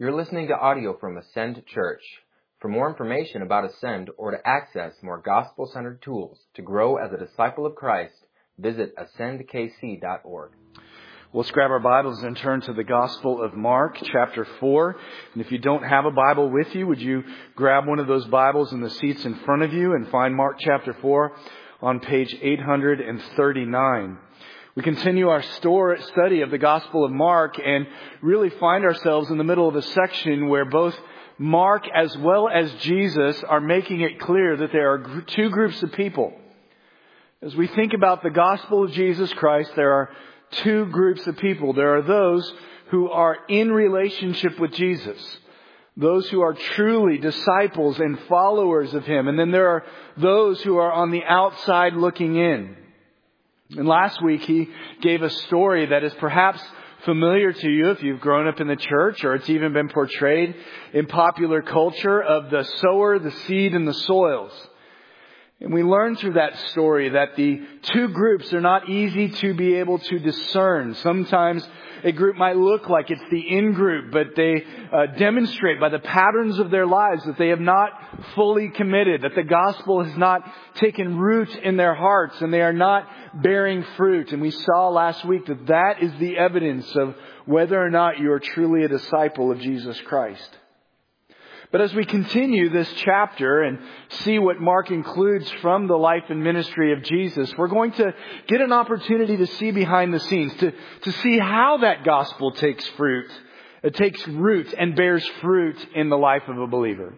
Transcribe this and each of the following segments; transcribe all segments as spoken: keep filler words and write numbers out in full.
You're listening to audio from Ascend Church. For more information about Ascend or to access more gospel-centered tools to grow as a disciple of Christ, visit ascend k c dot org. Let's grab our Bibles and turn to the Gospel of Mark, chapter four. And if you don't have a Bible with you, would you grab one of those Bibles in the seats in front of you and find Mark chapter four on page eight hundred thirty-nine. We continue our store study of the Gospel of Mark and really find ourselves in the middle of a section where both Mark as well as Jesus are making it clear that there are two groups of people. As we think about the gospel of Jesus Christ, there are two groups of people. There are those who are in relationship with Jesus, those who are truly disciples and followers of Him. And then there are those who are on the outside looking in. And last week he gave a story that is perhaps familiar to you if you've grown up in the church, or it's even been portrayed in popular culture, of the sower, the seed, and the soils. And we learn through that story that the two groups are not easy to be able to discern. Sometimes a group might look like it's the in group, but they uh, demonstrate by the patterns of their lives that they have not fully committed, that the gospel has not taken root in their hearts, and they are not bearing fruit. And we saw last week that that is the evidence of whether or not you are truly a disciple of Jesus Christ. But as we continue this chapter and see what Mark includes from the life and ministry of Jesus, we're going to get an opportunity to see behind the scenes, to, to see how that gospel takes fruit, it takes root and bears fruit in the life of a believer.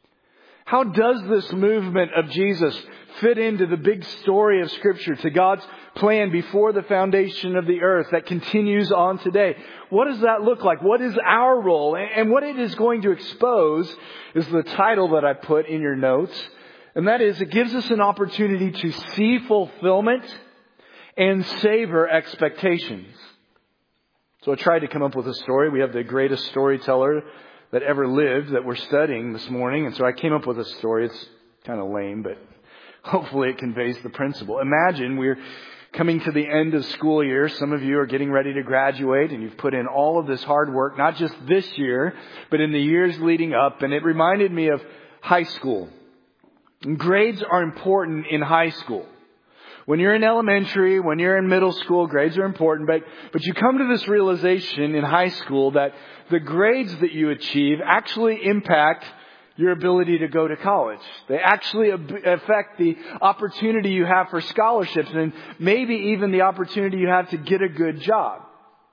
How does this movement of Jesus fit into the big story of Scripture, to God's plan before the foundation of the earth that continues on today? What does that look like? What is our role? And what it is going to expose is the title that I put in your notes. And that is, it gives us an opportunity to see fulfillment and savor expectations. So I tried to come up with a story. We have the greatest storyteller that ever lived that we're studying this morning. And so I came up with a story. It's kind of lame, but hopefully it conveys the principle. Imagine we're coming to the end of school year. Some of you are getting ready to graduate, and you've put in all of this hard work, not just this year, but in the years leading up. And it reminded me of high school. And grades are important in high school. When you're in elementary, when you're in middle school, grades are important. But, but you come to this realization in high school that the grades that you achieve actually impact your ability to go to college. They actually affect the opportunity you have for scholarships, and maybe even the opportunity you have to get a good job.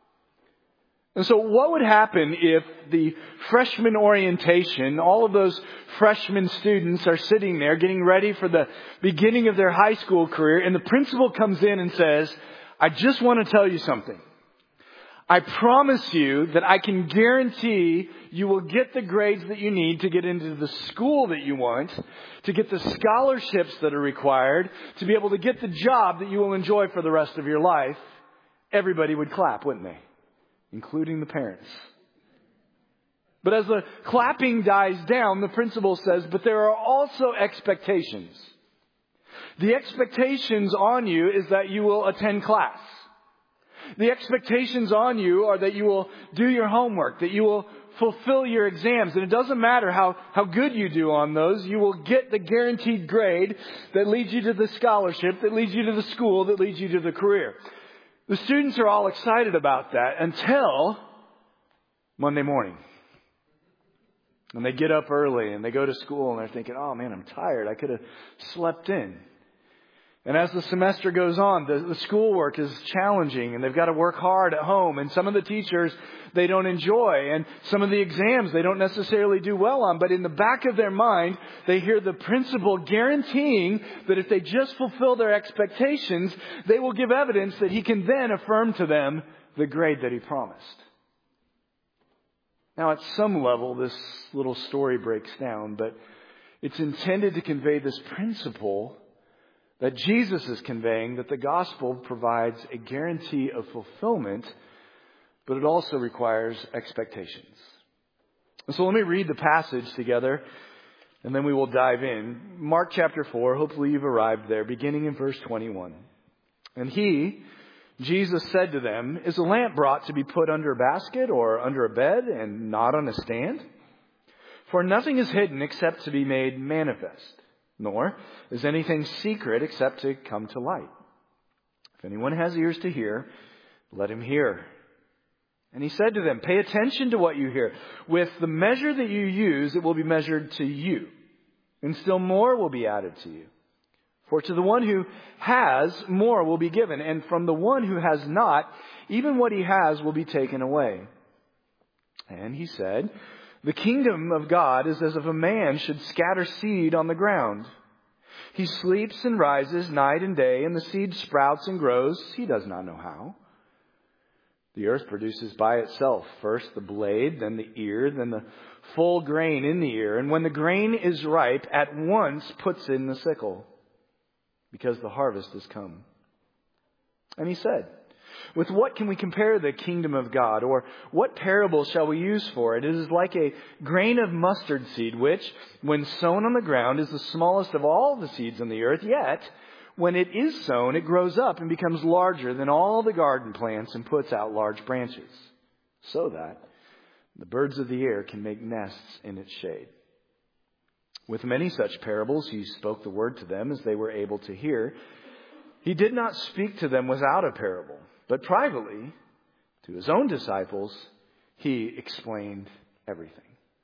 And so what would happen if the freshman orientation, all of those freshman students are sitting there getting ready for the beginning of their high school career, and the principal comes in and says, I just want to tell you something. I promise you that I can guarantee you will get the grades that you need to get into the school that you want, to get the scholarships that are required, to be able to get the job that you will enjoy for the rest of your life. Everybody would clap, wouldn't they? Including the parents. But as the clapping dies down, the principal says, but there are also expectations. The expectations on you is that you will attend class. The expectations on you are that you will do your homework, that you will fulfill your exams. And it doesn't matter how, how good you do on those, you will get the guaranteed grade that leads you to the scholarship, that leads you to the school, that leads you to the career. The students are all excited about that until Monday morning. And they get up early and they go to school and they're thinking, oh man, I'm tired. I could have slept in. And as the semester goes on, the, the schoolwork is challenging, and they've got to work hard at home. And some of the teachers they don't enjoy, and some of the exams they don't necessarily do well on. But in the back of their mind, they hear the principal guaranteeing that if they just fulfill their expectations, they will give evidence that he can then affirm to them the grade that he promised. Now, at some level, this little story breaks down, but it's intended to convey this principle that Jesus is conveying, that the gospel provides a guarantee of fulfillment, but it also requires expectations. And so let me read the passage together, and then we will dive in. Mark chapter four, hopefully you've arrived there, beginning in verse twenty-one. And he, Jesus said to them, "Is a lamp brought to be put under a basket or under a bed and not on a stand? For nothing is hidden except to be made manifest, nor is anything secret except to come to light. If anyone has ears to hear, let him hear." And he said to them, "Pay attention to what you hear. With the measure that you use, it will be measured to you, and still more will be added to you. For to the one who has, more will be given, and from the one who has not, even what he has will be taken away." And he said, "The kingdom of God is as if a man should scatter seed on the ground. He sleeps and rises night and day, and the seed sprouts and grows. He does not know how. The earth produces by itself first the blade, then the ear, then the full grain in the ear. And when the grain is ripe, at once puts in the sickle, because the harvest has come." And he said, "With what can we compare the kingdom of God? Or what parable shall we use for it? It is like a grain of mustard seed, which, when sown on the ground, is the smallest of all the seeds on the earth. Yet, when it is sown, it grows up and becomes larger than all the garden plants and puts out large branches, so that the birds of the air can make nests in its shade." With many such parables, he spoke the word to them as they were able to hear. He did not speak to them without a parable, but privately, to his own disciples, he explained everything.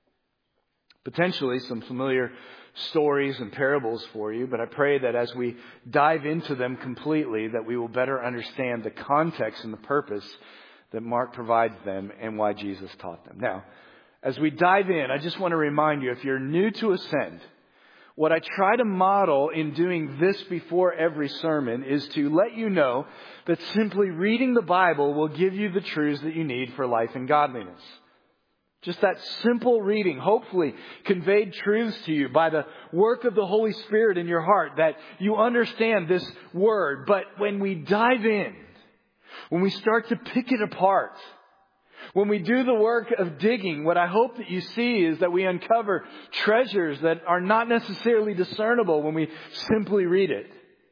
Potentially some familiar stories and parables for you, but I pray that as we dive into them completely, that we will better understand the context and the purpose that Mark provides them and why Jesus taught them. Now, as we dive in, I just want to remind you, if you're new to Ascend, what I try to model in doing this before every sermon is to let you know that simply reading the Bible will give you the truths that you need for life and godliness. Just that simple reading, hopefully conveyed truths to you by the work of the Holy Spirit in your heart, that you understand this word. But when we dive in, when we start to pick it apart, when we do the work of digging, what I hope that you see is that we uncover treasures that are not necessarily discernible when we simply read it.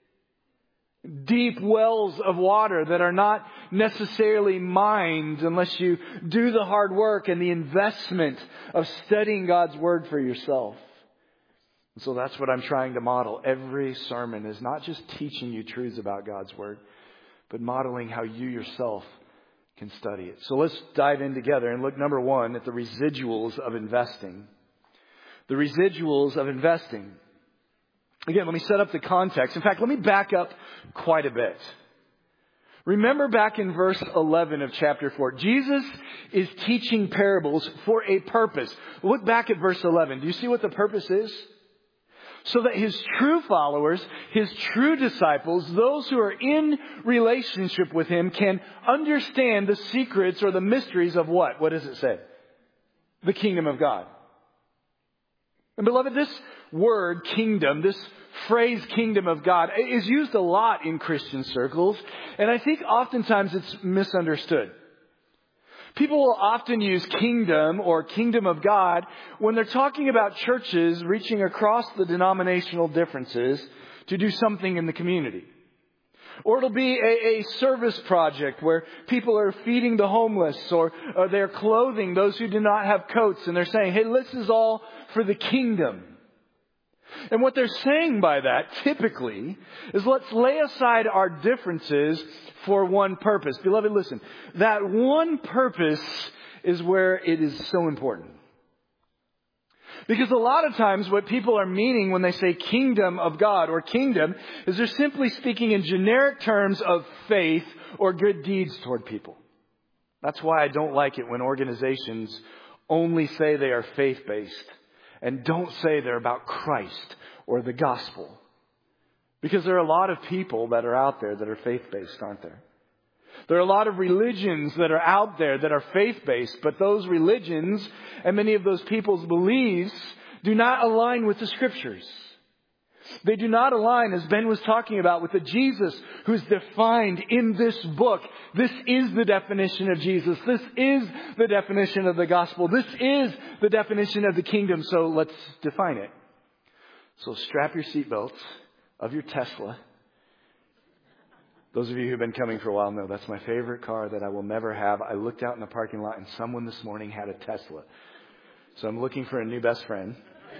Deep wells of water that are not necessarily mined unless you do the hard work and the investment of studying God's Word for yourself. And so that's what I'm trying to model. Every sermon is not just teaching you truths about God's Word, but modeling how you yourself can study it. So let's dive in together and look, number one, at the residuals of investing. The residuals of investing. Again, let me set up the context. In fact, let me back up quite a bit. Remember back in verse eleven of chapter four, Jesus is teaching parables for a purpose. Look back at verse eleven. Do you see what the purpose is? So that his true followers, his true disciples, those who are in relationship with him, can understand the secrets or the mysteries of what? What does it say? The kingdom of God. And beloved, this word kingdom, this phrase kingdom of God, is used a lot in Christian circles. And I think oftentimes it's misunderstood. People will often use kingdom or kingdom of God when they're talking about churches reaching across the denominational differences to do something in the community. Or it'll be a, a service project where people are feeding the homeless, or, or they're clothing those who do not have coats. And they're saying, hey, this is all for the kingdom. And what they're saying by that, typically, is let's lay aside our differences for one purpose. Beloved, listen, that one purpose is where it is so important. Because a lot of times what people are meaning when they say kingdom of God or kingdom is they're simply speaking in generic terms of faith or good deeds toward people. That's why I don't like it when organizations only say they are faith-based and don't say they're about Christ or the gospel. Because there are a lot of people that are out there that are faith-based, aren't there? There are a lot of religions that are out there that are faith-based, but those religions and many of those people's beliefs do not align with the Scriptures. They do not align, as Ben was talking about, with the Jesus who's defined in this book. This is the definition of Jesus. This is the definition of the gospel. This is the definition of the kingdom. So let's define it. So strap your seatbelts of your Tesla Those of you who've been coming for a while know that's my favorite car that I will never have. I looked out in the parking lot and someone this morning had a Tesla. So I'm looking for a new best friend.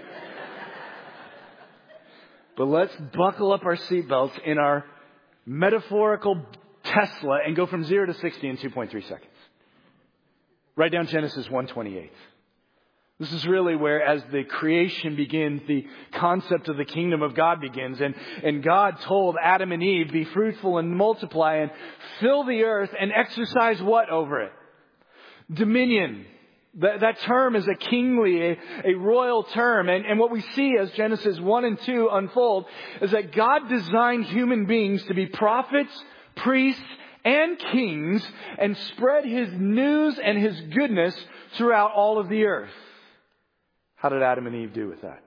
But let's buckle up our seatbelts in our metaphorical Tesla and go from zero to sixty in two point three seconds. Write down Genesis one twenty-eight. This is really where, as the creation begins, the concept of the kingdom of God begins. And, and God told Adam and Eve, be fruitful and multiply and fill the earth and exercise what over it? Dominion. That, that term is a kingly, a, a royal term. And, and what we see as Genesis one and two unfold is that God designed human beings to be prophets, priests, and kings and spread His news and His goodness throughout all of the earth. How did Adam and Eve do with that?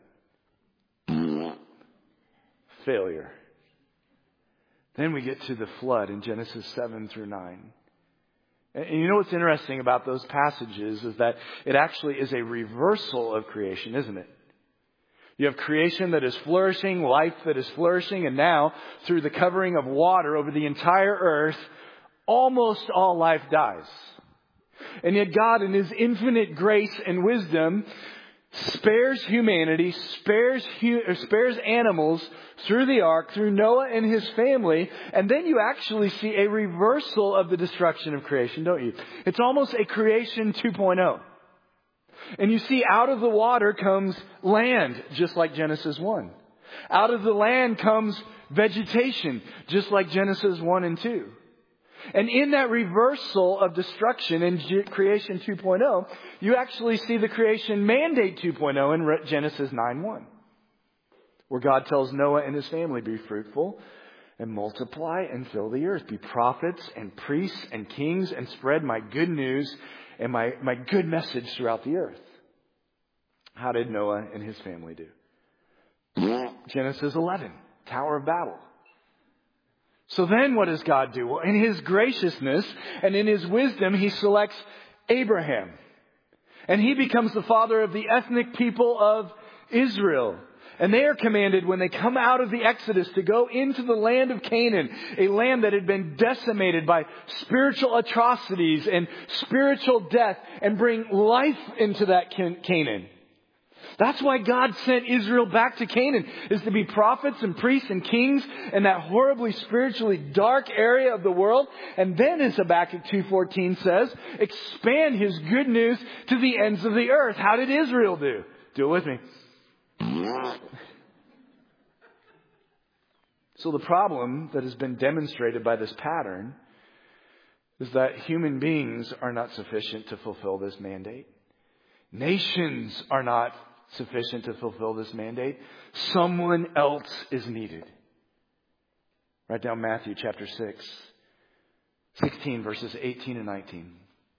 Failure. Then we get to the flood in Genesis seven through nine. And you know what's interesting about those passages is that it actually is a reversal of creation, isn't it? You have creation that is flourishing, life that is flourishing, and now, through the covering of water over the entire earth, almost all life dies. And yet God, in His infinite grace and wisdom, spares humanity, spares hu- or spares animals through the ark, through Noah and his family. And then you actually see a reversal of the destruction of creation, don't you? It's almost a creation two point oh. And you see out of the water comes land, just like Genesis one. Out of the land comes vegetation, just like Genesis one and two. And in that reversal of destruction in creation two point oh, you actually see the creation mandate two point oh in Genesis nine one. Where God tells Noah and his family, be fruitful and multiply and fill the earth. Be prophets and priests and kings and spread my good news and my, my good message throughout the earth. How did Noah and his family do? Genesis eleven, Tower of Babel. So then what does God do? Well, in His graciousness and in His wisdom, He selects Abraham. And he becomes the father of the ethnic people of Israel. And they are commanded when they come out of the Exodus to go into the land of Canaan, a land that had been decimated by spiritual atrocities and spiritual death, and bring life into that Canaan. That's why God sent Israel back to Canaan, is to be prophets and priests and kings in that horribly spiritually dark area of the world. And then, as Habakkuk two fourteen says, expand His good news to the ends of the earth. How did Israel do? Do it with me. So the problem that has been demonstrated by this pattern is that human beings are not sufficient to fulfill this mandate. Nations are not sufficient to fulfill this mandate. Someone else is needed. Write down Matthew chapter six, sixteen verses eighteen and nineteen.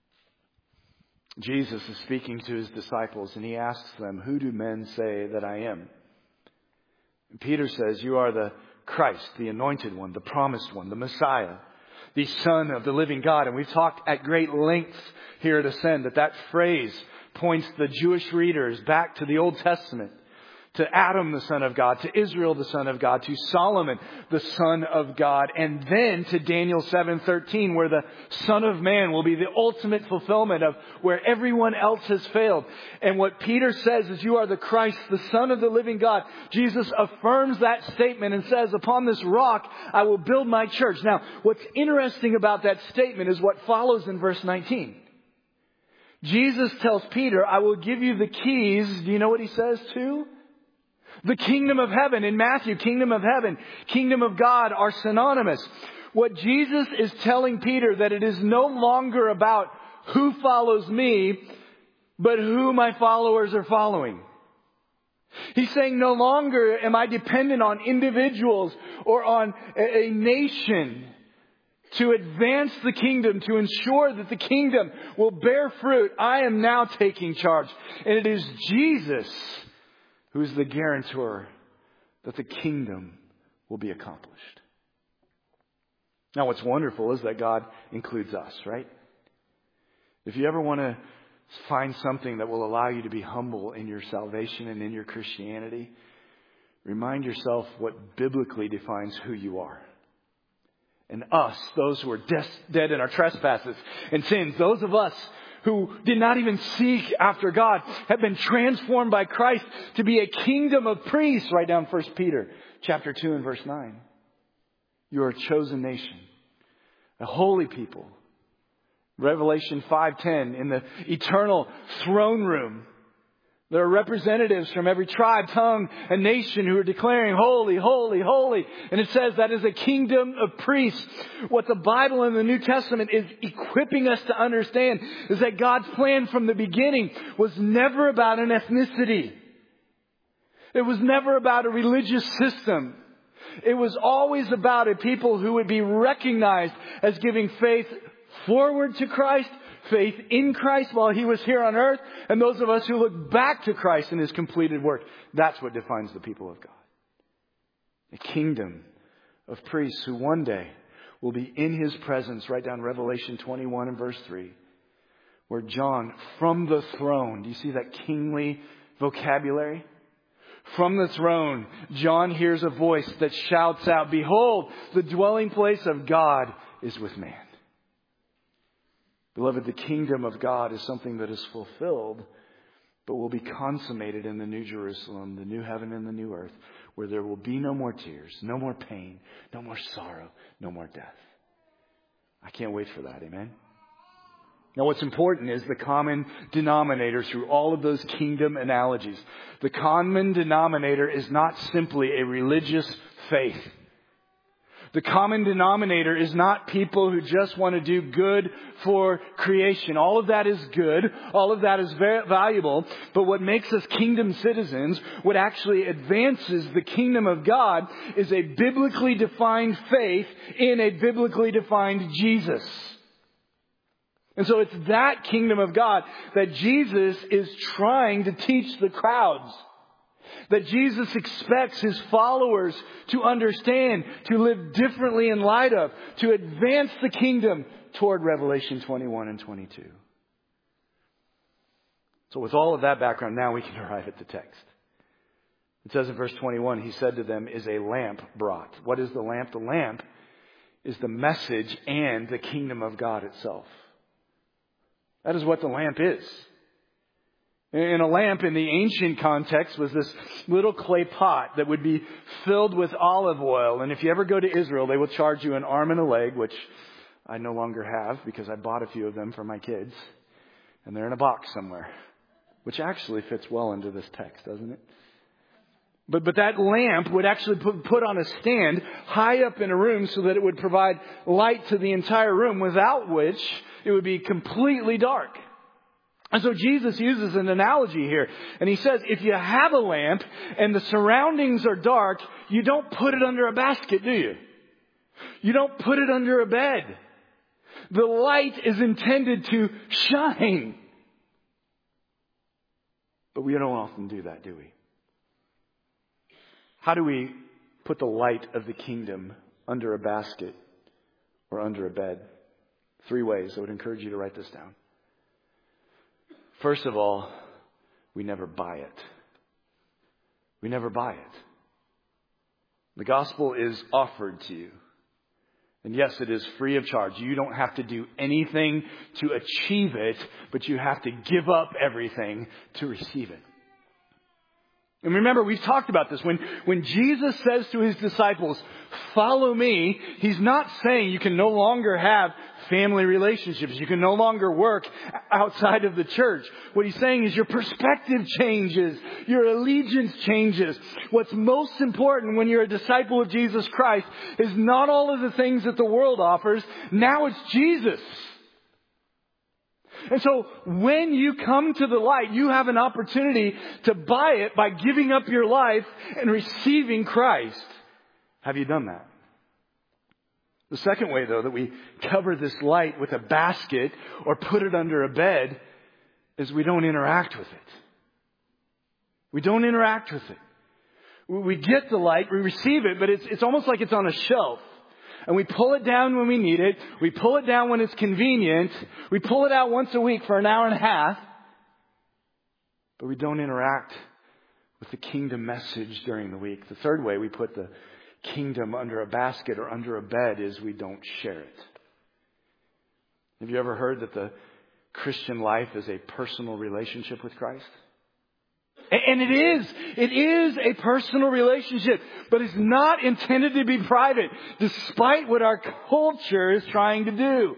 Jesus is speaking to His disciples and He asks them, who do men say that I am? And Peter says, you are the Christ, the anointed one, the promised one, the Messiah, the Son of the living God. And we've talked at great length here at Ascend that that phrase points the Jewish readers back to the Old Testament, to Adam, the Son of God, to Israel, the Son of God, to Solomon, the Son of God, and then to Daniel seven thirteen, where the Son of Man will be the ultimate fulfillment of where everyone else has failed. And what Peter says is, you are the Christ, the Son of the living God. Jesus affirms that statement and says, upon this rock I will build my church. Now, what's interesting about that statement is what follows in verse nineteen. Jesus tells Peter, I will give you the keys. Do you know what He says to? The kingdom of heaven. In Matthew, kingdom of heaven, kingdom of God are synonymous. What Jesus is telling Peter, that it is no longer about who follows me, but who my followers are following. He's saying no longer am I dependent on individuals or on a, a nation to advance the kingdom, to ensure that the kingdom will bear fruit. I am now taking charge. And it is Jesus who is the guarantor that the kingdom will be accomplished. Now, what's wonderful is that God includes us, right? If you ever want to find something that will allow you to be humble in your salvation and in your Christianity, remind yourself what biblically defines who you are. And us, those who are des- dead in our trespasses and sins, those of us who did not even seek after God, have been transformed by Christ to be a kingdom of priests. Write down First Peter chapter two and verse nine. You are a chosen nation, a holy people. Revelation five ten, in the eternal throne room, there are representatives from every tribe, tongue, and nation who are declaring, holy, holy, holy. And it says that is a kingdom of priests. What the Bible in the New Testament is equipping us to understand is that God's plan from the beginning was never about an ethnicity. It was never about a religious system. It was always about a people who would be recognized as giving faith forward to Christ, faith in Christ while He was here on earth, and those of us who look back to Christ and His completed work. That's what defines the people of God. A kingdom of priests who one day will be in His presence. Write down Revelation twenty-one and verse three, where John, from the throne, do you see that kingly vocabulary? From the throne, John hears a voice that shouts out, behold, the dwelling place of God is with man. Beloved, the kingdom of God is something that is fulfilled, but will be consummated in the New Jerusalem, the new heaven and the new earth, where there will be no more tears, no more pain, no more sorrow, no more death. I can't wait for that, amen? Now, what's important is the common denominator through all of those kingdom analogies. The common denominator is not simply a religious faith. The common denominator is not people who just want to do good for creation. All of that is good. All of that is very valuable. But what makes us kingdom citizens, what actually advances the kingdom of God, is a biblically defined faith in a biblically defined Jesus. And so it's that kingdom of God that Jesus is trying to teach the crowds. That Jesus expects His followers to understand, to live differently in light of, to advance the kingdom toward Revelation twenty-one and twenty-two. So with all of that background, now we can arrive at the text. It says in verse twenty-one, He said to them, is a lamp brought. What is the lamp? The lamp is the message and the kingdom of God itself. That is what the lamp is. And a lamp in the ancient context was this little clay pot that would be filled with olive oil. And if you ever go to Israel, they will charge you an arm and a leg, which I no longer have because I bought a few of them for my kids. And they're in a box somewhere, which actually fits well into this text, doesn't it? But but that lamp would actually put, put on a stand high up in a room so that it would provide light to the entire room, without which it would be completely dark. And so Jesus uses an analogy here. And He says, if you have a lamp and the surroundings are dark, you don't put it under a basket, do you? You don't put it under a bed. The light is intended to shine. But we don't often do that, do we? How do we put the light of the kingdom under a basket or under a bed? Three ways. I would encourage you to write this down. First of all, we never buy it. We never buy it. The gospel is offered to you. And yes, it is free of charge. You don't have to do anything to achieve it, but you have to give up everything to receive it. And remember, we've talked about this. When, when Jesus says to His disciples, follow me, He's not saying you can no longer have family relationships. You can no longer work outside of the church. What He's saying is your perspective changes. Your allegiance changes. What's most important when you're a disciple of Jesus Christ is not all of the things that the world offers. Now it's Jesus. And so when you come to the light, you have an opportunity to buy it by giving up your life and receiving Christ. Have you done that? The second way, though, that we cover this light with a basket or put it under a bed is we don't interact with it. We don't interact with it. We get the light, we receive it, but it's, it's almost like it's on a shelf. And we pull it down when we need it. We pull it down when it's convenient. We pull it out once a week for an hour and a half. But we don't interact with the kingdom message during the week. The third way we put the kingdom under a basket or under a bed is we don't share it. Have you ever heard that the Christian life is a personal relationship with Christ? And it is. It is a personal relationship, but it's not intended to be private, despite what our culture is trying to do.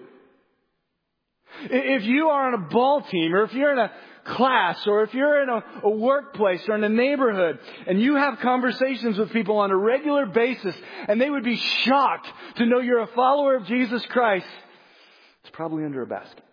If you are on a ball team, or if you're in a class, or if you're in a, a workplace or in a neighborhood, and you have conversations with people on a regular basis, and they would be shocked to know you're a follower of Jesus Christ, it's probably under a basket.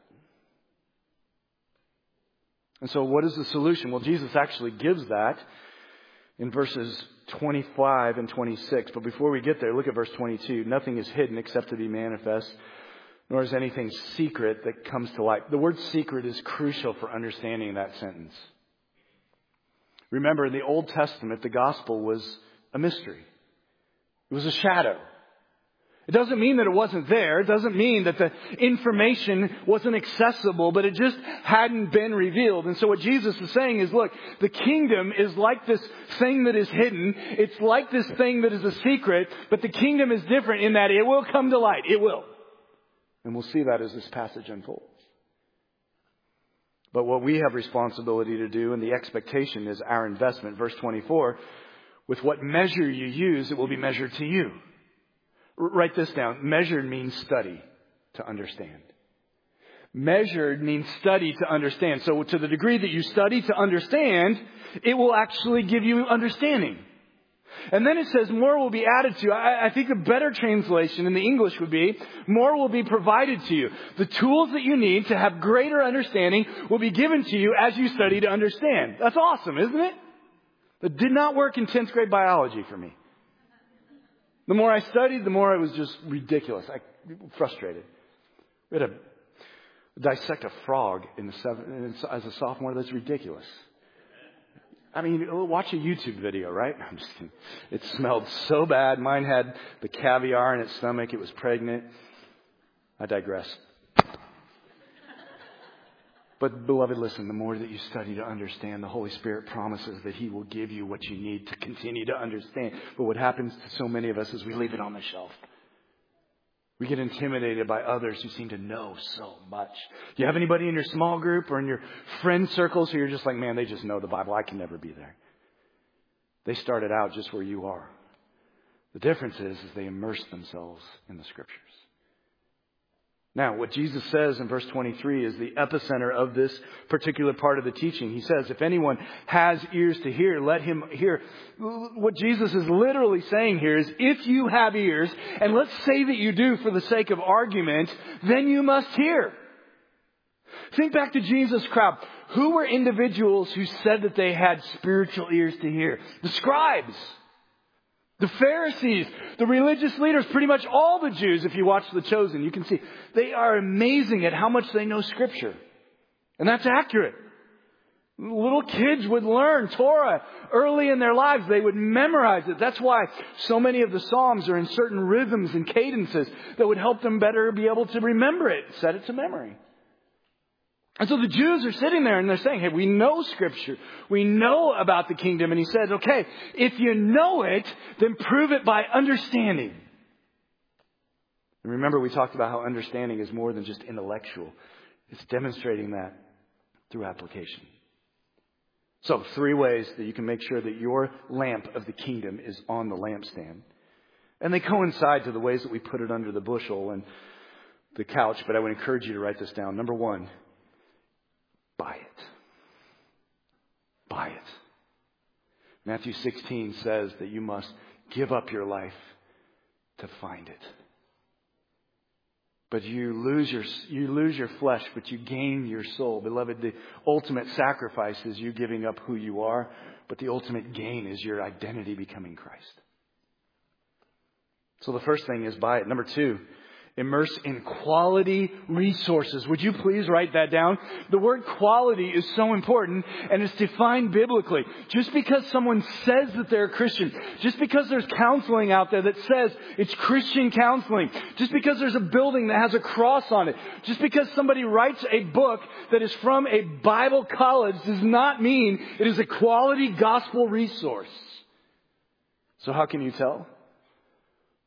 And so what is the solution? Well, Jesus actually gives that in verses twenty-five and twenty-six. But before we get there, look at verse twenty-two. Nothing is hidden except to be manifest, nor is anything secret that comes to light. The word secret is crucial for understanding that sentence. Remember, in the Old Testament, the gospel was a mystery. It was a shadow. It doesn't mean that it wasn't there. It doesn't mean that the information wasn't accessible, but it just hadn't been revealed. And so what Jesus is saying is, look, the kingdom is like this thing that is hidden. It's like this thing that is a secret, but the kingdom is different in that it will come to light. It will. And we'll see that as this passage unfolds. But what we have responsibility to do, and the expectation is our investment. Verse twenty-four, with what measure you use, it will be measured to you. Write this down. Measured means study to understand. Measured means study to understand. So to the degree that you study to understand, it will actually give you understanding. And then it says more will be added to you. I, I think a better translation in the English would be, more will be provided to you. The tools that you need to have greater understanding will be given to you as you study to understand. That's awesome, isn't it? That did not work in tenth grade biology for me. The more I studied, the more I was just ridiculous. I frustrated. We had to dissect a frog in the seven, as a sophomore. That's ridiculous. I mean, watch a YouTube video, right? I'm just kidding. It smelled so bad. Mine had the caviar in its stomach. It was pregnant. I digress. But beloved, listen, the more that you study to understand, the Holy Spirit promises that He will give you what you need to continue to understand. But what happens to so many of us is we leave it on the shelf. We get intimidated by others who seem to know so much. Do you have anybody in your small group or in your friend circles who you're just like, man, they just know the Bible. I can never be there. They started out just where you are. The difference is, is they immerse themselves in the Scriptures. Now, what Jesus says in verse twenty-three is the epicenter of this particular part of the teaching. He says, if anyone has ears to hear, let him hear. What Jesus is literally saying here is, if you have ears, and let's say that you do for the sake of argument, then you must hear. Think back to Jesus' crowd. Who were individuals who said that they had spiritual ears to hear? The scribes. The Pharisees, the religious leaders, pretty much all the Jews, if you watch The Chosen, you can see they are amazing at how much they know Scripture. And that's accurate. Little kids would learn Torah early in their lives. They would memorize it. That's why so many of the Psalms are in certain rhythms and cadences that would help them better be able to remember it, set it to memory. And so the Jews are sitting there and they're saying, hey, we know Scripture. We know about the kingdom. And He says, okay, if you know it, then prove it by understanding. And remember, we talked about how understanding is more than just intellectual. It's demonstrating that through application. So three ways that you can make sure that your lamp of the kingdom is on the lampstand. And they coincide to the ways that we put it under the bushel and the couch. But I would encourage you to write this down. Number one. Buy it. Buy it. Matthew sixteen says that you must give up your life to find it. But you lose your you lose your flesh, but you gain your soul. Beloved, the ultimate sacrifice is you giving up who you are, but the ultimate gain is your identity becoming Christ. So the first thing is buy it. Number two, immerse in quality resources. Would you please write that down? The word quality is so important, and it's defined biblically. Just because someone says that they're a Christian, just because there's counseling out there that says it's Christian counseling, just because there's a building that has a cross on it, just because somebody writes a book that is from a Bible college does not mean it is a quality gospel resource. So how can you tell?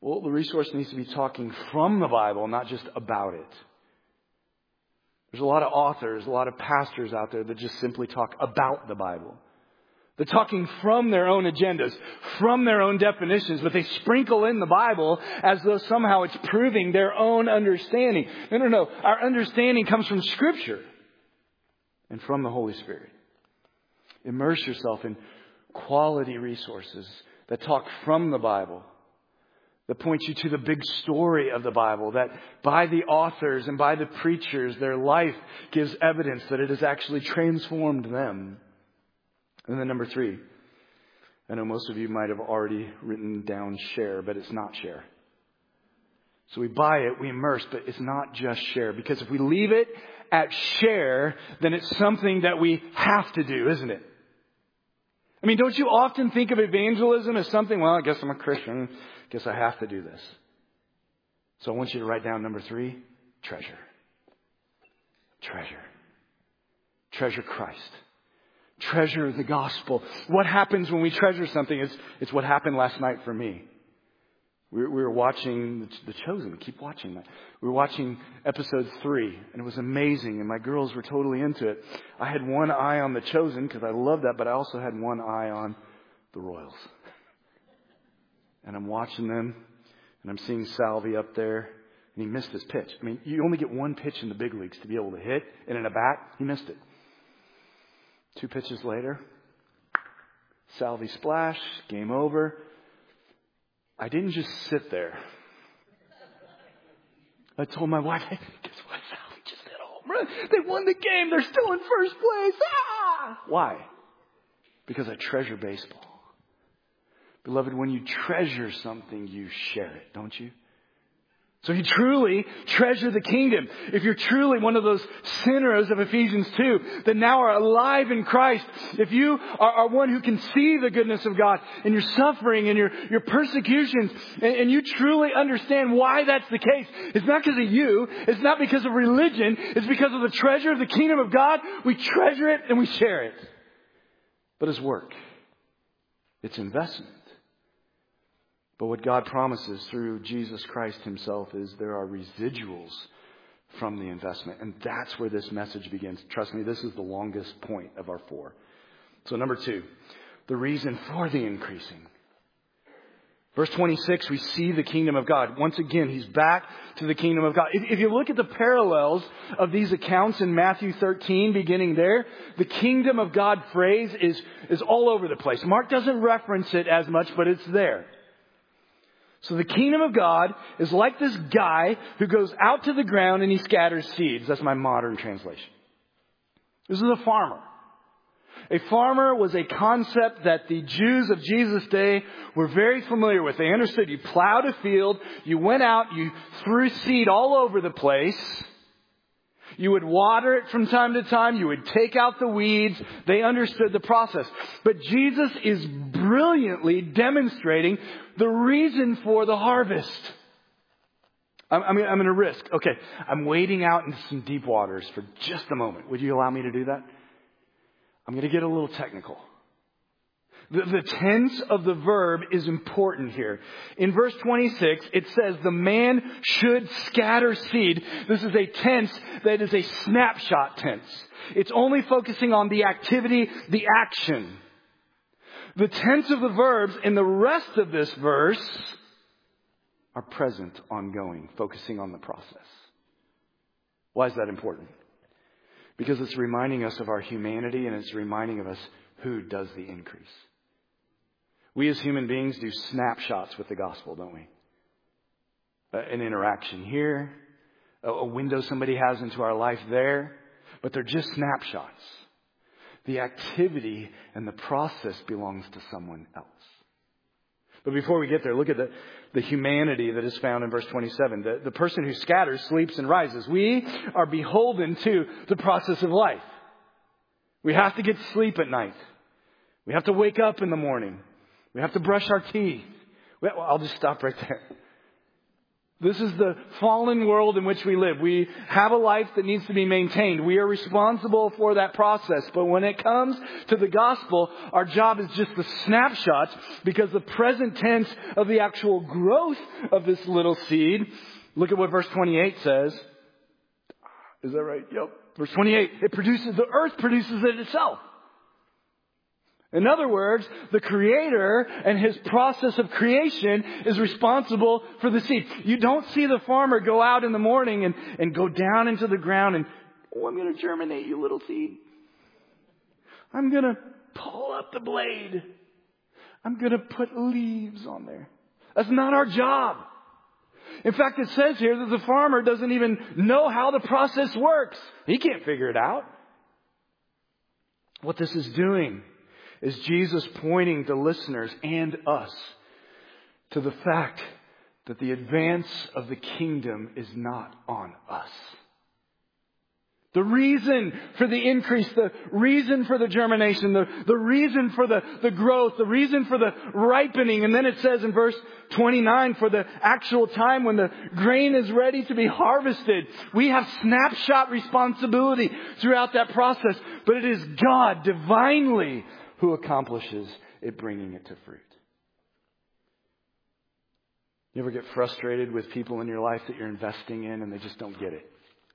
Well, the resource needs to be talking from the Bible, not just about it. There's a lot of authors, a lot of pastors out there that just simply talk about the Bible. They're talking from their own agendas, from their own definitions, but they sprinkle in the Bible as though somehow it's proving their own understanding. No, no, no. Our understanding comes from Scripture and from the Holy Spirit. Immerse yourself in quality resources that talk from the Bible, that point you to the big story of the Bible, that by the authors and by the preachers, their life gives evidence that it has actually transformed them. And then number three, I know most of you might have already written down share, but it's not share. So we buy it, we immerse, but it's not just share. Because if we leave it at share, then it's something that we have to do, isn't it? I mean, don't you often think of evangelism as something, well, I guess I'm a Christian, I guess I have to do this. So I want you to write down number three, treasure. Treasure. Treasure Christ. Treasure the gospel. What happens when we treasure something? It's, it's what happened last night for me. We, we were watching The Chosen. We keep watching that. We were watching episode three, and it was amazing, and my girls were totally into it. I had one eye on The Chosen because I love that, but I also had one eye on the Royals. And I'm watching them, and I'm seeing Salvi up there, and he missed his pitch. I mean, you only get one pitch in the big leagues to be able to hit, and in a bat, he missed it. Two pitches later, Salvi splash, game over. I didn't just sit there. I told my wife, hey, guess what? Salvi just hit a home run. They won the game. They're still in first place. Ah! Why? Because I treasure baseball. Beloved, when you treasure something, you share it, don't you? So if you truly treasure the kingdom, if you're truly one of those sinners of Ephesians two that now are alive in Christ, if you are, are one who can see the goodness of God in your suffering and your, your persecutions, and, and you truly understand why that's the case, it's not because of you, it's not because of religion, it's because of the treasure of the kingdom of God. We treasure it and we share it. But it's work. It's investment. But what God promises through Jesus Christ himself is there are residuals from the investment. And that's where this message begins. Trust me, this is the longest point of our four. So number two, the reason for the increasing. Verse twenty-six, we see the kingdom of God. Once again, he's back to the kingdom of God. If, if you look at the parallels of these accounts in Matthew thirteen, beginning there, the kingdom of God phrase is, is all over the place. Mark doesn't reference it as much, but it's there. So the kingdom of God is like this guy who goes out to the ground and he scatters seeds. That's my modern translation. This is a farmer. A farmer was a concept that the Jews of Jesus' day were very familiar with. They understood you plowed a field, you went out, you threw seed all over the place. You would water it from time to time. You would take out the weeds. They understood the process. But Jesus is brilliantly demonstrating the reason for the harvest. I'm, I'm, I'm going to risk. Okay, I'm wading out into some deep waters for just a moment. Would you allow me to do that? I'm going to get a little technical. The, the tense of the verb is important here. In verse twenty-six, it says the man should scatter seed. This is a tense that is a snapshot tense. It's only focusing on the activity, the action. The tense of the verbs in the rest of this verse are present, ongoing, focusing on the process. Why is that important? Because it's reminding us of our humanity and it's reminding of us who does the increase. We as human beings do snapshots with the gospel, don't we? An interaction here, a window somebody has into our life there, but they're just snapshots. The activity and the process belongs to someone else. But before we get there, look at the, the humanity that is found in verse twenty-seven. The, the person who scatters, sleeps, and rises. We are beholden to the process of life. We have to get sleep at night. We have to wake up in the morning. We have to brush our teeth. Well, I'll just stop right there. This is the fallen world in which we live. We have a life that needs to be maintained. We are responsible for that process. But when it comes to the gospel, our job is just the snapshot, because the present tense of the actual growth of this little seed. Look at what verse twenty-eight says. Is that right? Yep. Verse twenty-eight. It produces, the earth produces it itself. In other words, the Creator and His process of creation is responsible for the seed. You don't see the farmer go out in the morning and, and go down into the ground and, oh, I'm going to germinate you, little seed. I'm going to pull up the blade. I'm going to put leaves on there. That's not our job. In fact, it says here that the farmer doesn't even know how the process works. He can't figure it out. What this is doing is Jesus pointing the listeners and us to the fact that the advance of the kingdom is not on us. The reason for the increase, the reason for the germination, the, the reason for the, the growth, the reason for the ripening. And then it says in verse twenty-nine, for the actual time when the grain is ready to be harvested. We have snapshot responsibility throughout that process. But it is God divinely who accomplishes it, bringing it to fruit. You ever get frustrated with people in your life that you're investing in and they just don't get it?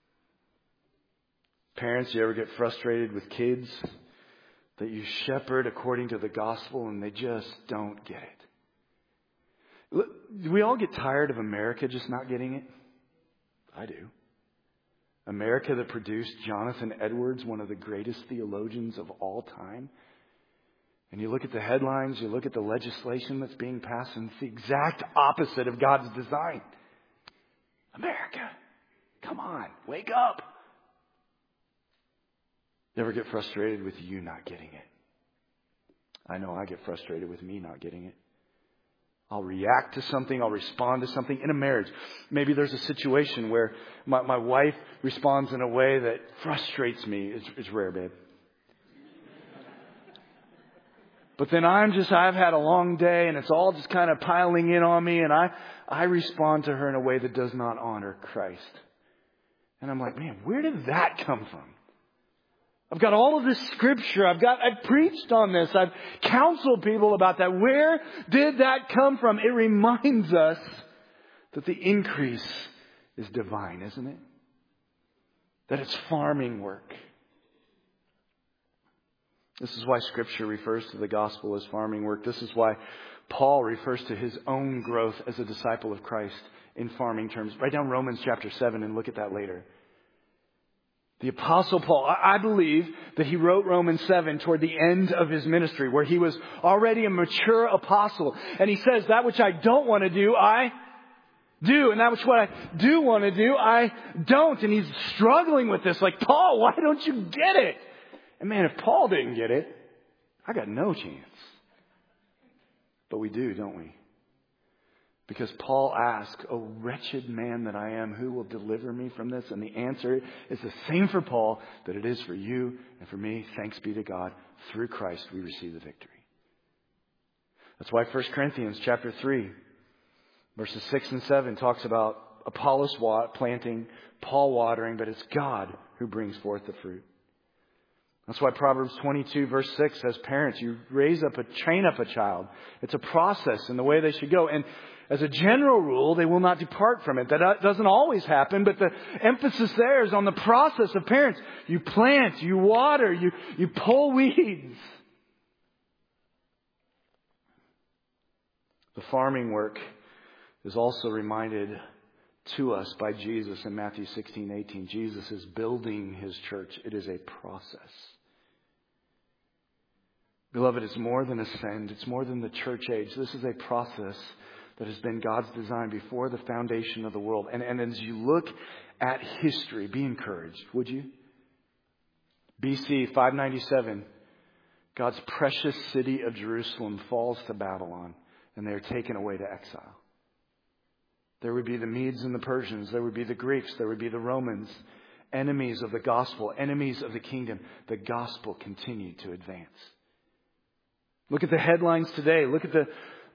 Parents, you ever get frustrated with kids that you shepherd according to the gospel and they just don't get it? Do we all get tired of America just not getting it? I do. America that produced Jonathan Edwards, one of the greatest theologians of all time. And you look at the headlines, you look at the legislation that's being passed, and it's the exact opposite of God's design. America, come on, wake up. You ever get frustrated with you not getting it? I know I get frustrated with me not getting it. I'll react to something, I'll respond to something in a marriage. Maybe there's a situation where my, my wife responds in a way that frustrates me. It's, it's rare, babe. But then I'm just, I've had a long day and it's all just kind of piling in on me, and I, I respond to her in a way that does not honor Christ. And I'm like, man, where did that come from? I've got all of this scripture. I've got, I've preached on this. I've counseled people about that. Where did that come from? It reminds us that the increase is divine, isn't it? That it's farming work. This is why Scripture refers to the gospel as farming work. This is why Paul refers to his own growth as a disciple of Christ in farming terms. Write down Romans chapter seven and look at that later. The Apostle Paul, I believe that he wrote Romans seven toward the end of his ministry, where he was already a mature apostle. And he says, that which I don't want to do, I do. And that which what I do want to do, I don't. And he's struggling with this. Like, Paul, why don't you get it? And man, if Paul didn't get it, I got no chance. But we do, don't we? Because Paul asked, "O wretched man that I am, who will deliver me from this?" And the answer is the same for Paul that it is for you and for me. Thanks be to God. Through Christ we receive the victory. That's why First Corinthians chapter three, verses six and seven talks about Apollos planting, Paul watering, but it's God who brings forth the fruit. That's why Proverbs twenty-two verse six says, parents, you raise up a, train up a child. It's a process in the way they should go. And as a general rule, they will not depart from it. That doesn't always happen, but the emphasis there is on the process of parents. You plant, you water, you, you pull weeds. The farming work is also reminded to us by Jesus in Matthew sixteen eighteen. Jesus is building His church. It is a process. Beloved, it's more than ascend. It's more than the church age. This is a process that has been God's design before the foundation of the world. And, and as you look at history, be encouraged, would you? B C five ninety-seven, God's precious city of Jerusalem falls to Babylon, and they are taken away to exile. There would be the Medes and the Persians. There would be the Greeks. There would be the Romans. Enemies of the gospel. Enemies of the kingdom. The gospel continued to advance. Look at the headlines today. Look at the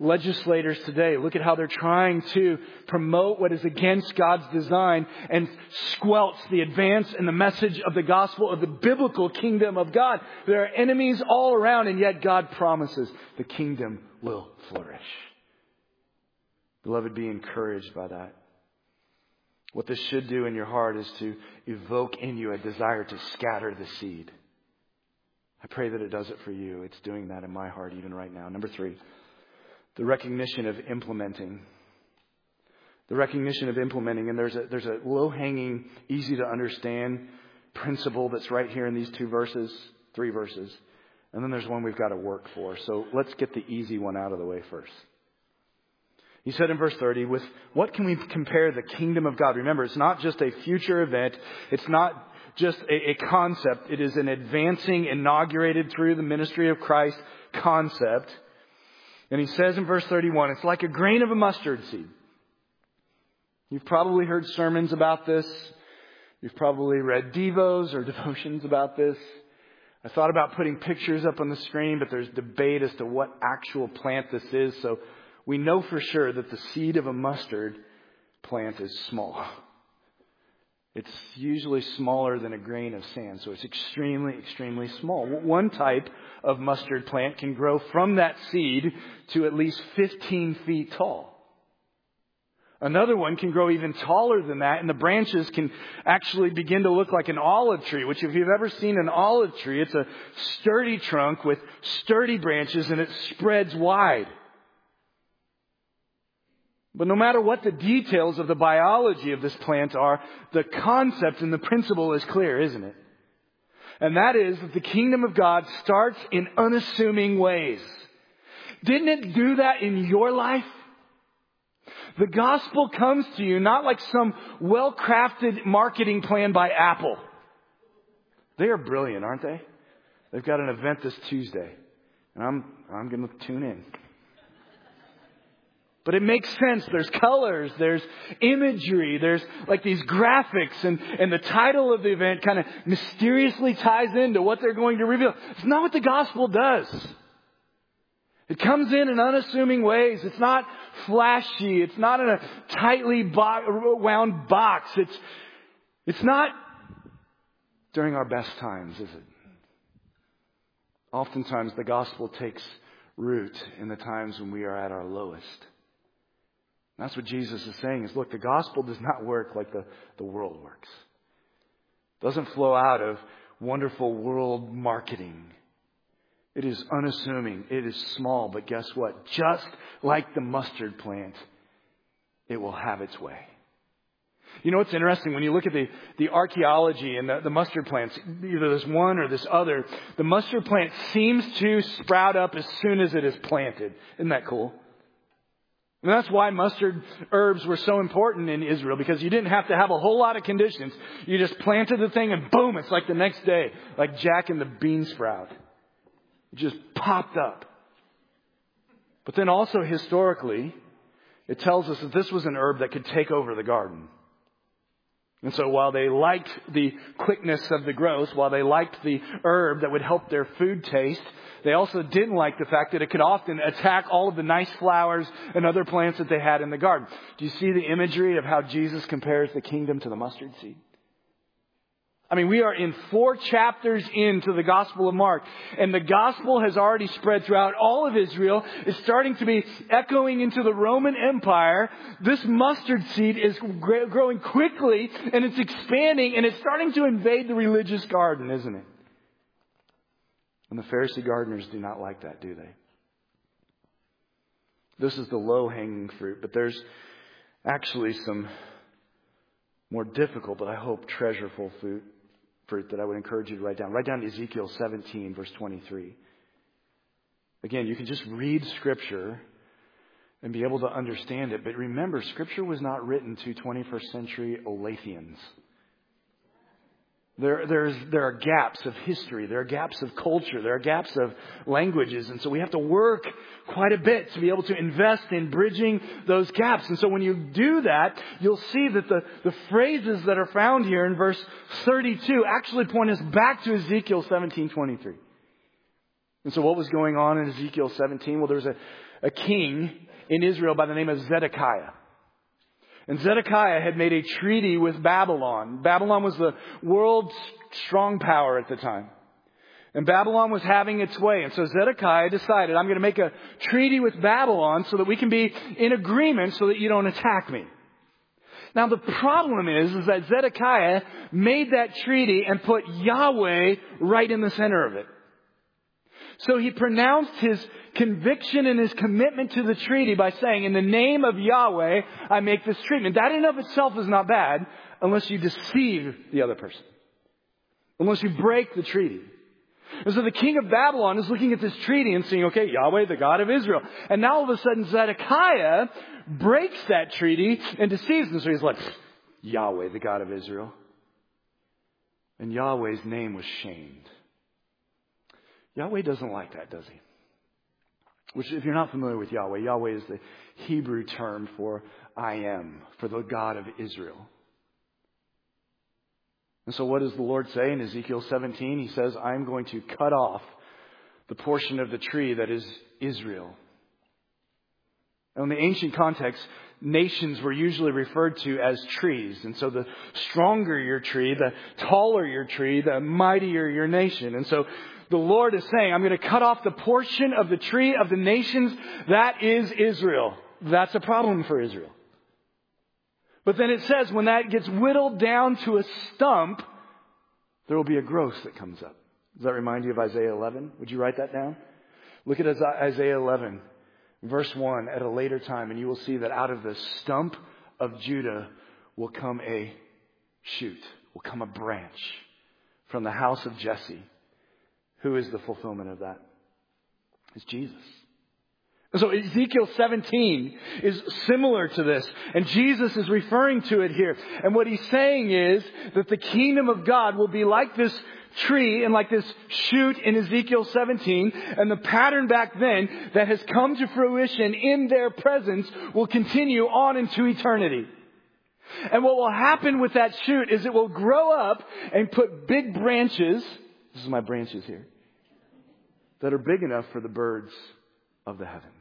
legislators today. Look at how they're trying to promote what is against God's design and squelch the advance and the message of the gospel of the biblical kingdom of God. There are enemies all around, and yet God promises the kingdom will flourish. Beloved, be encouraged by that. What this should do in your heart is to evoke in you a desire to scatter the seed. I pray that it does it for you. It's doing that in my heart even right now. Number three, the recognition of implementing. The recognition of implementing. And there's a, there's a low-hanging, easy to understand principle that's right here in these two verses, three verses. And then there's one we've got to work for. So let's get the easy one out of the way first. He said in verse thirty, with what can we compare the kingdom of God? Remember, it's not just a future event. It's not just a, a concept. It is an advancing, inaugurated through the ministry of Christ concept. And he says in verse thirty-one, it's like a grain of a mustard seed. You've probably heard sermons about this. You've probably read devos or devotions about this. I thought about putting pictures up on the screen, but there's debate as to what actual plant this is. So we know for sure that the seed of a mustard plant is small. It's usually smaller than a grain of sand, so it's extremely, extremely small. One type of mustard plant can grow from that seed to at least fifteen feet tall. Another one can grow even taller than that, and the branches can actually begin to look like an olive tree, which if you've ever seen an olive tree, it's a sturdy trunk with sturdy branches, and it spreads wide. But no matter what the details of the biology of this plant are, the concept and the principle is clear, isn't it? And that is that the kingdom of God starts in unassuming ways. Didn't it do that in your life? The gospel comes to you not like some well-crafted marketing plan by Apple. They are brilliant, aren't they? They've got an event this Tuesday. And I'm, I'm going to tune in. But it makes sense. There's colors, there's imagery, there's like these graphics, and, and the title of the event kind of mysteriously ties into what they're going to reveal. It's not what the gospel does. It comes in in unassuming ways. It's not flashy. It's not in a tightly bo- wound box. It's, it's not during our best times, is it? Oftentimes the gospel takes root in the times when we are at our lowest. That's what Jesus is saying is, look, the gospel does not work like the, the world works. It doesn't flow out of wonderful world marketing. It is unassuming. It is small. But guess what? Just like the mustard plant, it will have its way. You know what's interesting? When you look at the, the archaeology and the, the mustard plants, either this one or this other, the mustard plant seems to sprout up as soon as it is planted. Isn't that cool? And that's why mustard herbs were so important in Israel, because you didn't have to have a whole lot of conditions. You just planted the thing and boom, it's like the next day, like Jack and the bean sprout. It just popped up. But then also historically, it tells us that this was an herb that could take over the garden. And so while they liked the quickness of the growth, while they liked the herb that would help their food taste, they also didn't like the fact that it could often attack all of the nice flowers and other plants that they had in the garden. Do you see the imagery of how Jesus compares the kingdom to the mustard seed? I mean, we are in four chapters into the Gospel of Mark, and the gospel has already spread throughout all of Israel. It's starting to be echoing into the Roman Empire. This mustard seed is growing quickly, and it's expanding, and it's starting to invade the religious garden, isn't it? And the Pharisee gardeners do not like that, do they? This is the low-hanging fruit, but there's actually some more difficult, but I hope treasureful fruit. Fruit that I would encourage you to write down. Write down Ezekiel seventeen, verse twenty-three. Again, you can just read Scripture and be able to understand it. But remember, Scripture was not written to twenty-first century Olathians. There, there's, there are gaps of history. There are gaps of culture. There are gaps of languages. And so we have to work quite a bit to be able to invest in bridging those gaps. And so when you do that, you'll see that the, the phrases that are found here in verse thirty-two actually point us back to Ezekiel seventeen twenty-three. And so what was going on in Ezekiel seventeen? Well, there was a, a king in Israel by the name of Zedekiah. And Zedekiah had made a treaty with Babylon. Babylon was the world's strong power at the time. And Babylon was having its way. And so Zedekiah decided, I'm going to make a treaty with Babylon so that we can be in agreement so that you don't attack me. Now the problem is, is that Zedekiah made that treaty and put Yahweh right in the center of it. So he pronounced his conviction and his commitment to the treaty by saying, in the name of Yahweh, I make this treatment. That in of itself is not bad unless you deceive the other person. Unless you break the treaty. And so the king of Babylon is looking at this treaty and saying, okay, Yahweh, the God of Israel. And now all of a sudden Zedekiah breaks that treaty and deceives them. So he's like, Yahweh, the God of Israel. And Yahweh's name was shamed. Yahweh doesn't like that, does he? Which, if you're not familiar with Yahweh, Yahweh is the Hebrew term for I am, for the God of Israel. And so what does the Lord say in Ezekiel seventeen? He says, I'm going to cut off the portion of the tree that is Israel. Now, in the ancient context, nations were usually referred to as trees. And so the stronger your tree, the taller your tree, the mightier your nation. And so the Lord is saying, I'm going to cut off the portion of the tree of the nations that is Israel. That's a problem for Israel. But then it says when that gets whittled down to a stump, there will be a growth that comes up. Does that remind you of Isaiah eleven? Would you write that down? Look at Isaiah eleven, verse one at a later time, and you will see that out of the stump of Judah will come a shoot, will come a branch from the house of Jesse. Who is the fulfillment of that? It's Jesus. And so Ezekiel seventeen is similar to this. And Jesus is referring to it here. And what he's saying is that the kingdom of God will be like this tree and like this shoot in Ezekiel seventeen. And the pattern back then that has come to fruition in their presence will continue on into eternity. And what will happen with that shoot is it will grow up and put big branches. This is my branches here. That are big enough for the birds of the heavens.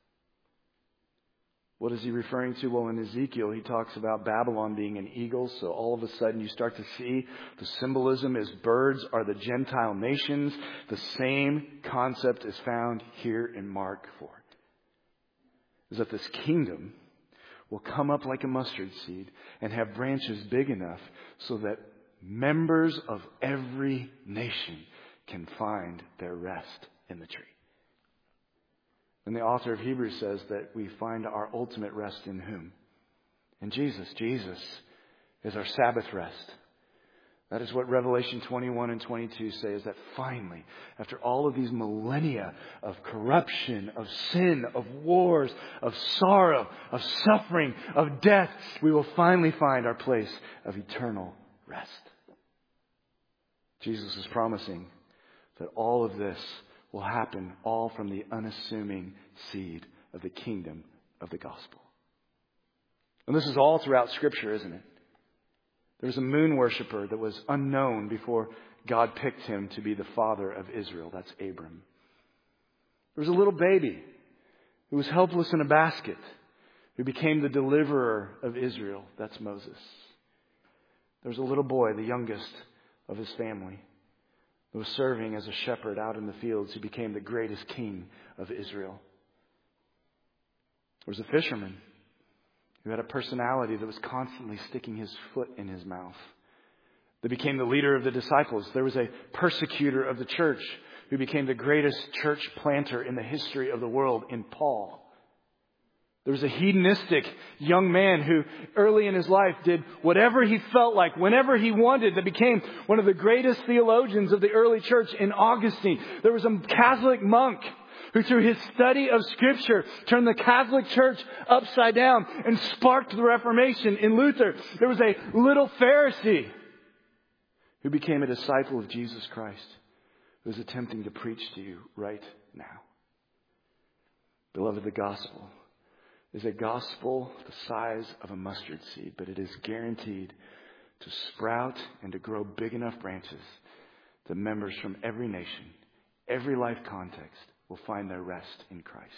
What is he referring to? Well, in Ezekiel, he talks about Babylon being an eagle. So all of a sudden you start to see the symbolism is birds are the Gentile nations. The same concept is found here in Mark four. Is that this kingdom will come up like a mustard seed and have branches big enough so that members of every nation can find their rest in the tree. And the author of Hebrews says that we find our ultimate rest in whom? In Jesus. Jesus is our Sabbath rest. That is what Revelation twenty-one and twenty-two say, is that finally, after all of these millennia of corruption, of sin, of wars, of sorrow, of suffering, of death, we will finally find our place of eternal rest. Jesus is promising that all of this will happen all from the unassuming seed of the kingdom of the gospel. And this is all throughout Scripture, isn't it? There was a moon worshiper that was unknown before God picked him to be the father of Israel. That's Abram. There was a little baby who was helpless in a basket who became the deliverer of Israel. That's Moses. There was a little boy, the youngest of his family, who was serving as a shepherd out in the fields, who became the greatest king of Israel. There was a fisherman who had a personality that was constantly sticking his foot in his mouth, that became the leader of the disciples. There was a persecutor of the church who became the greatest church planter in the history of the world in Paul. There was a hedonistic young man who early in his life did whatever he felt like, whenever he wanted, that became one of the greatest theologians of the early church in Augustine. There was a Catholic monk who through his study of Scripture turned the Catholic Church upside down and sparked the Reformation in Luther. There was a little Pharisee who became a disciple of Jesus Christ, who is attempting to preach to you right now. Beloved, the gospel is a gospel the size of a mustard seed, but it is guaranteed to sprout and to grow big enough branches that members from every nation, every life context will find their rest in Christ.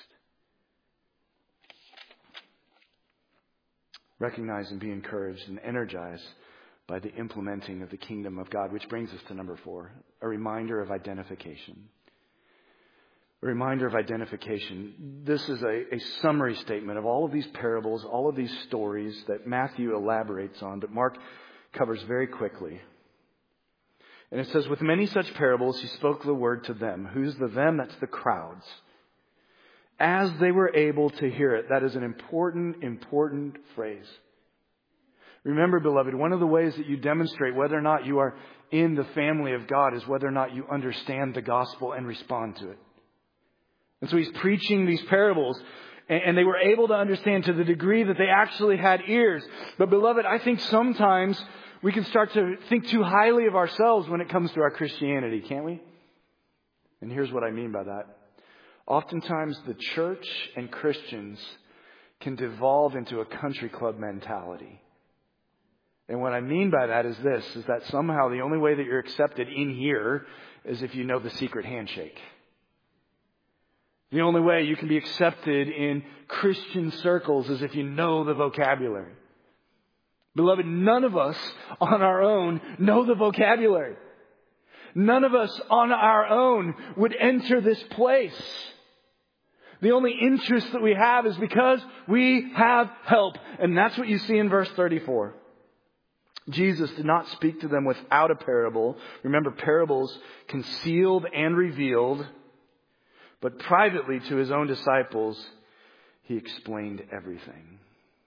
Recognize and be encouraged and energized by the implementing of the kingdom of God, which brings us to number four, a reminder of identification. A reminder of identification. This is a, a summary statement of all of these parables, all of these stories that Matthew elaborates on, but Mark covers very quickly. And it says, with many such parables, he spoke the word to them. Who's the them? That's the crowds. As they were able to hear it. That is an important, important phrase. Remember, beloved, one of the ways that you demonstrate whether or not you are in the family of God is whether or not you understand the gospel and respond to it. And so he's preaching these parables, and they were able to understand to the degree that they actually had ears. But beloved, I think sometimes we can start to think too highly of ourselves when it comes to our Christianity, can't we? And here's what I mean by that. Oftentimes the church and Christians can devolve into a country club mentality. And what I mean by that is this, is that somehow the only way that you're accepted in here is if you know the secret handshake. The only way you can be accepted in Christian circles is if you know the vocabulary. Beloved, none of us on our own know the vocabulary. None of us on our own would enter this place. The only interest that we have is because we have help. And that's what you see in verse thirty-four. Jesus did not speak to them without a parable. Remember, parables concealed and revealed. But privately to his own disciples, he explained everything.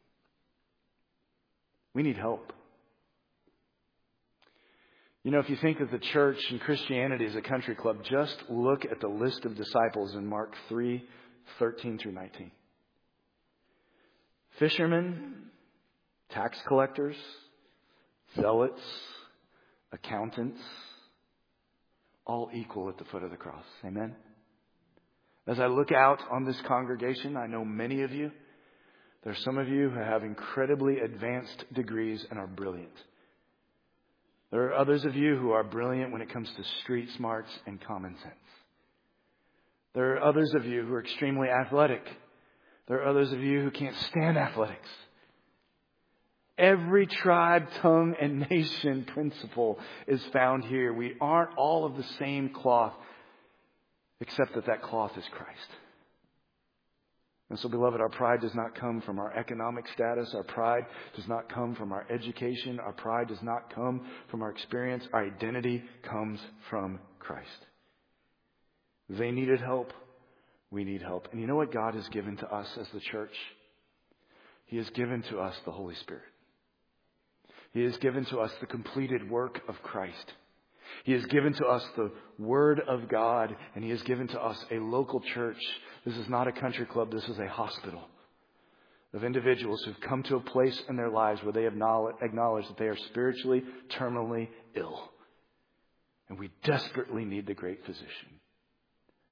We need help. You know, if you think of the church and Christianity as a country club, just look at the list of disciples in Mark three, thirteen through nineteen. Fishermen, tax collectors, zealots, accountants, all equal at the foot of the cross. Amen? As I look out on this congregation, I know many of you. There are some of you who have incredibly advanced degrees and are brilliant. There are others of you who are brilliant when it comes to street smarts and common sense. There are others of you who are extremely athletic. There are others of you who can't stand athletics. Every tribe, tongue, and nation principle is found here. We aren't all of the same cloth, except that that cloth is Christ. And so, beloved, our pride does not come from our economic status. Our pride does not come from our education. Our pride does not come from our experience. Our identity comes from Christ. They needed help. We need help. And you know what God has given to us as the church? He has given to us the Holy Spirit. He has given to us the completed work of Christ. He has given to us the Word of God, and He has given to us a local church. This is not a country club. This is a hospital of individuals who've come to a place in their lives where they have acknowledged that they are spiritually, terminally ill. And we desperately need the great physician.